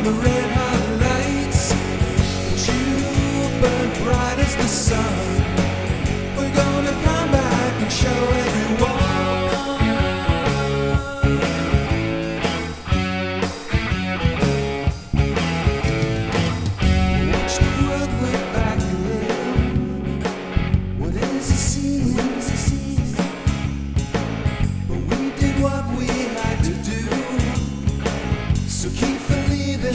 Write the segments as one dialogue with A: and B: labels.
A: on the red hot lights. But you burn bright as the sun. We're gonna come back and show everyone. Watch the world look back again. What is it seen? But we did what we had to do. So keep believing,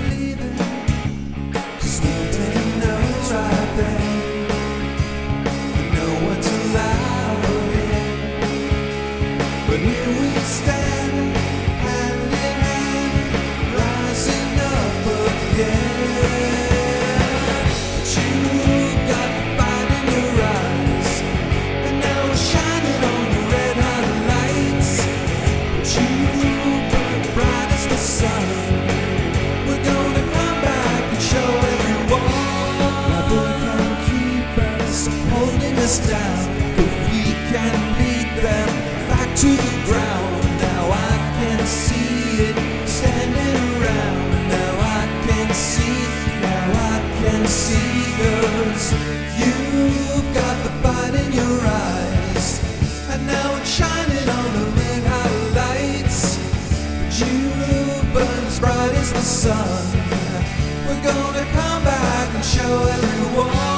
A: cause nobody knows right then. No one's allowed in. But here we stand, hand in hand, rising up again. But you got the fight in your eyes, and now we're shining on the red hot lights. But you burn bright as the sun. We're gonna come back and show everyone. Nothing can keep us, holding us down, but we can lead them back to the ground. Now I can see it standing around. Now I can see, now I can see, 'cause you've got the fight in your eyes, and now it's shining on the red hot lights. You burn as bright as the sun. We're gonna come back and show everyone.